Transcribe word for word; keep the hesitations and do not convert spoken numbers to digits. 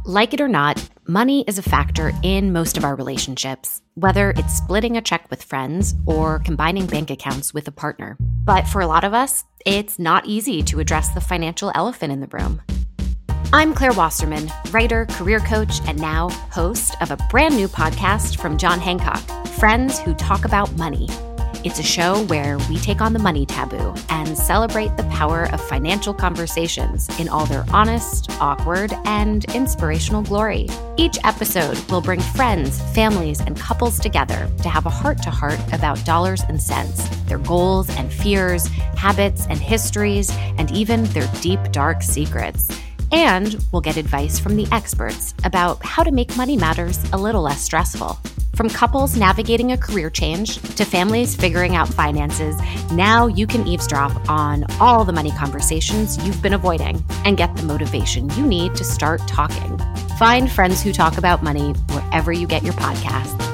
Like it or not, money is a factor in most of our relationships, whether it's splitting a check with friends or combining bank accounts with a partner. But for a lot of us, it's not easy to address the financial elephant in the room. I'm Claire Wasserman, writer, career coach, and now host of a brand new podcast from John Hancock, Friends Who Talk About Money. It's a show where we take on the money taboo and celebrate the power of financial conversations in all their honest, awkward, and inspirational glory. Each episode will bring friends, families, and couples together to have a heart-to-heart about dollars and cents, their goals and fears, habits and histories, and even their deep, dark secrets. And we'll get advice from the experts about how to make money matters a little less stressful. From couples navigating a career change to families figuring out finances, now you can eavesdrop on all the money conversations you've been avoiding and get the motivation you need to start talking. Find Friends Who Talk About Money wherever you get your podcasts.